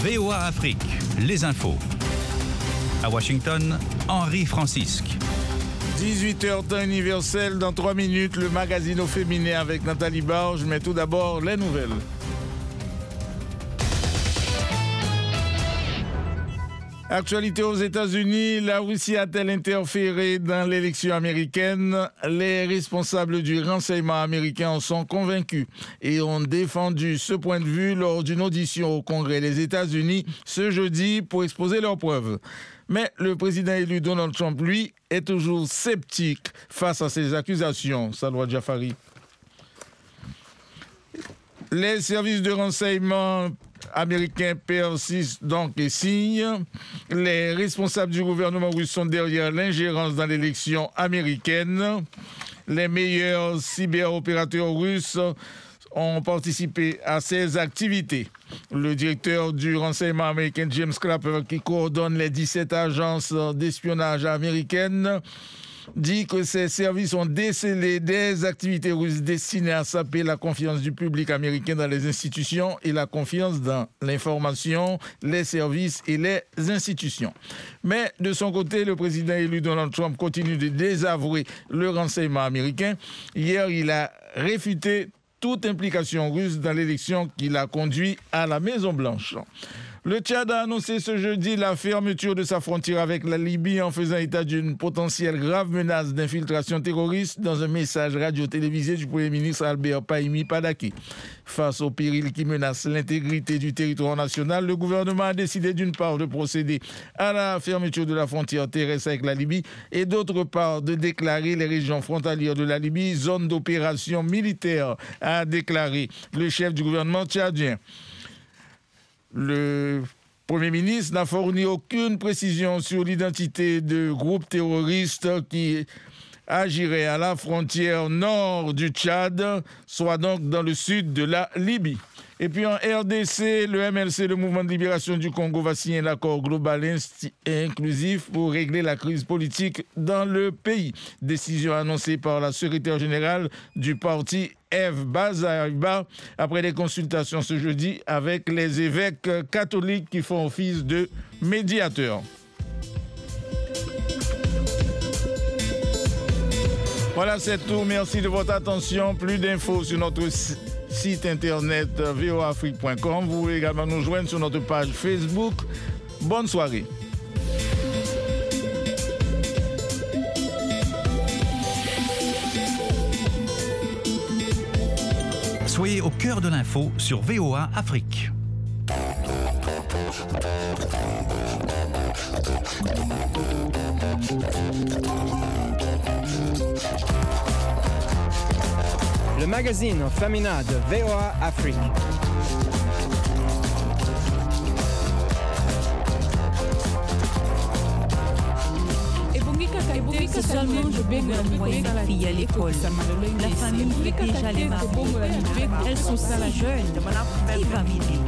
VOA Afrique, les infos. À Washington, Henri Francisque. 18h temps universel, dans 3 minutes, le magazine au féminin avec Nathalie Barge, mais tout d'abord, les nouvelles. Actualité aux États-Unis, la Russie a-t-elle interféré dans l'élection américaine? Les responsables du renseignement américain en sont convaincus et ont défendu ce point de vue lors d'une audition au Congrès des États-Unis ce jeudi pour exposer leurs preuves. Mais le président élu Donald Trump, lui, est toujours sceptique face à ces accusations. Salwa Jafari. Les services de renseignement américains persistent donc et signent. Les responsables du gouvernement russe sont derrière l'ingérence dans l'élection américaine. Les meilleurs cyberopérateurs russes ont participé à ces activités. Le directeur du renseignement américain, James Clapper, qui coordonne les 17 agences d'espionnage américaines, dit que ces services ont décelé des activités russes destinées à saper la confiance du public américain dans les institutions et la confiance dans l'information, les services et les institutions. Mais de son côté, le président élu Donald Trump continue de désavouer le renseignement américain. Hier, il a réfuté toute implication russe dans l'élection qui l'a conduit à la Maison-Blanche. Le Tchad a annoncé ce jeudi la fermeture de sa frontière avec la Libye en faisant état d'une potentielle grave menace d'infiltration terroriste dans un message radio-télévisé du Premier ministre Albert Pahimi Padaki. Face au péril qui menace l'intégrité du territoire national, le gouvernement a décidé d'une part de procéder à la fermeture de la frontière terrestre avec la Libye et d'autre part de déclarer les régions frontalières de la Libye zone d'opération militaire, a déclaré le chef du gouvernement tchadien. Le Premier ministre n'a fourni aucune précision sur l'identité de groupes terroristes qui agiraient à la frontière nord du Tchad, soit donc dans le sud de la Libye. Et puis en RDC, le MLC, le Mouvement de libération du Congo, va signer l'accord global et inclusif pour régler la crise politique dans le pays. Décision annoncée par la secrétaire générale du parti, Eve Bazaiba, après des consultations ce jeudi avec les évêques catholiques qui font office de médiateurs. Voilà, c'est tout. Merci de votre attention. Plus d'infos sur notre site internet voafrique.com. Vous pouvez également nous joindre sur notre page Facebook. Bonne soirée. Soyez au cœur de l'info sur VOA Afrique. Le magazine féminin de VOA Afrique. Si seulement je pouvais envoyer ma fille à l'école. La famille fait déjà les mariés. Elles sont si jeunes. Qui va m'aider?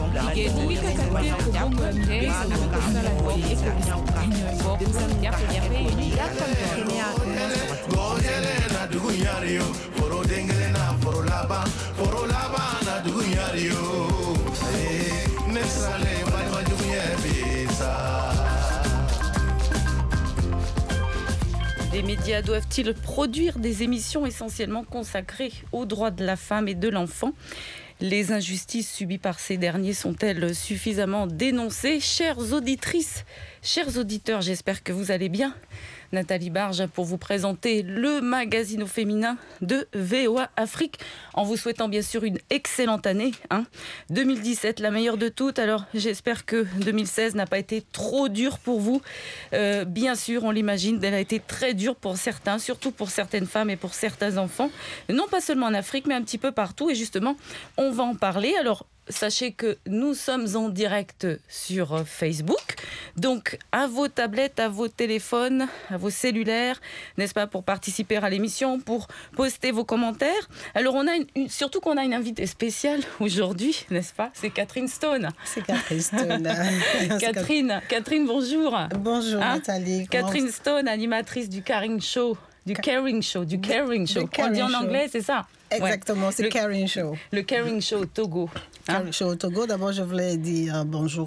Les médias doivent-ils produire des émissions essentiellement consacrées aux droits de la femme et de l'enfant ? Les injustices subies par ces derniers sont-elles suffisamment dénoncées ? Chères auditrices, chers auditeurs, j'espère que vous allez bien. Nathalie Barge pour vous présenter le magazine au féminin de VOA Afrique, en vous souhaitant bien sûr une excellente année. 2017, la meilleure de toutes. Alors j'espère que 2016 n'a pas été trop dur pour vous. Bien sûr, on l'imagine, elle a été très dure pour certains, surtout pour certaines femmes et pour certains enfants. Non pas seulement en Afrique, mais un petit peu partout. Et justement, on va en parler. Alors, sachez que nous sommes en direct sur Facebook. Donc, à vos tablettes, à vos téléphones, à vos cellulaires, n'est-ce pas, pour participer à l'émission, pour poster vos commentaires. Alors, on a surtout qu'on a une invitée spéciale aujourd'hui, n'est-ce pas ? C'est Catherine Stone. C'est Catherine Stone. Catherine, bonjour. Bonjour, Nathalie. Catherine Stone, animatrice du Caring Show. Du Caring Show. On dit en anglais, c'est ça ? Exactement, c'est le Caring Show. Le Caring Show au Togo. Caring Show au Togo. D'abord, je voulais dire bonjour